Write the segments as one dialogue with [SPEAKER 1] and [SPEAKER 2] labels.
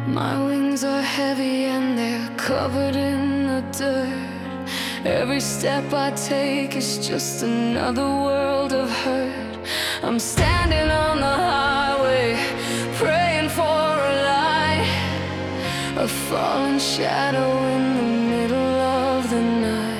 [SPEAKER 1] My wings are heavy and they're covered in the dirt. Every step I take is just another world of hurt. I'm standing on the highway, praying for a light, a fallen shadow in the middle of the night.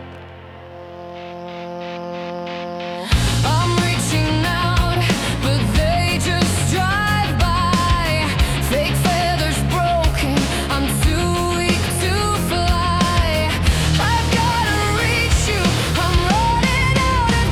[SPEAKER 1] I'm reaching out, but they just drive by. Fake feathers broken, I'm too weak to fly. I've gotta reach you, I'm running out of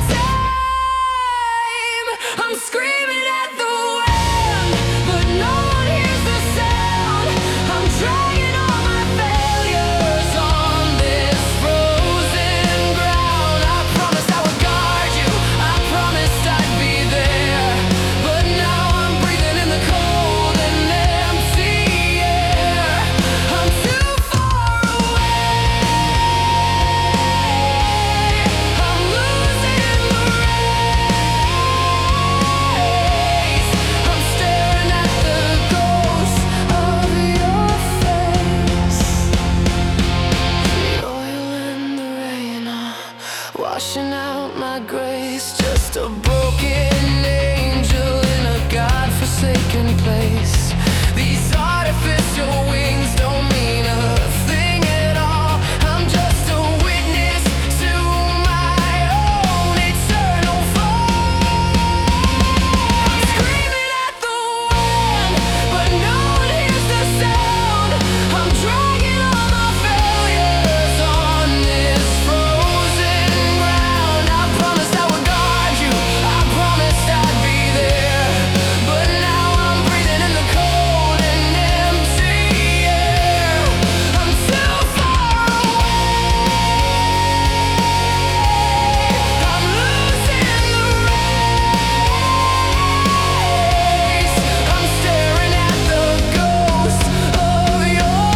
[SPEAKER 1] time. I'm screaming at the wind, but no one hears the sound. I'm dragging all my failures on this frozen ground. I promised I would guard you, I promised I'd be there, but now I'm breathing in the cold and empty air. I'm too far away, I'm losing the race. I'm staring at the ghost of your face. The oil and the rain are washing out my grace. Just a broken angel in a God-forsaken place. These artificial wings don't mean a thing at all. I'm just a witness to my own eternal fall. I'm screaming at the wind, but no one hears the sound. I'm dragging all my failures on this frozen ground. I promised I would guard you, I promised I'd be there, but now I'm breathing in the cold and empty air. I'm too far away, I'm losing the race. I'm staring at the ghost of your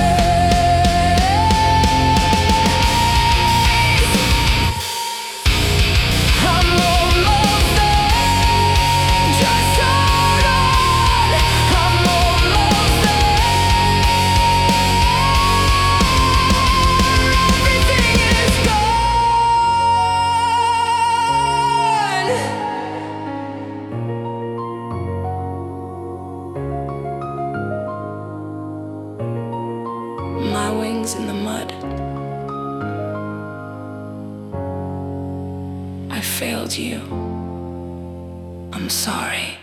[SPEAKER 1] face. I'm almost there, just hold on. I'm almost there, everything is gone. My wings in the mud. I failed you. I'm sorry.